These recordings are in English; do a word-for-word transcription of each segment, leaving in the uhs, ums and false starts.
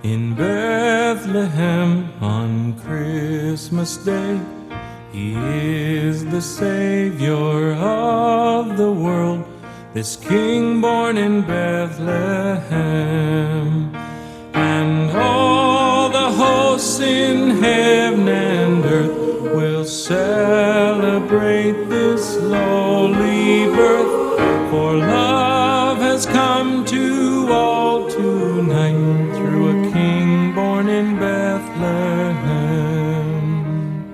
In Bethlehem on Christmas Day, He is the Savior of the world, this King born in Bethlehem. And all the hosts in heaven and earth will celebrate this lowly birth, for love has come to all tonight through a King born in Bethlehem.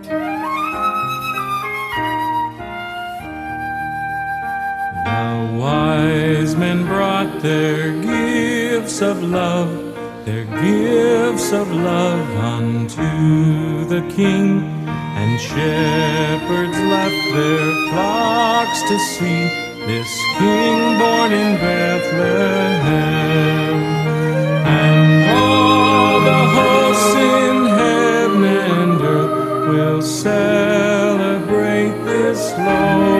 The wise men brought their gifts of love, their gifts of love unto the King, and shepherds left their flocks to see this King born in Bethlehem. And all the hosts in heaven and earth will celebrate this Lord.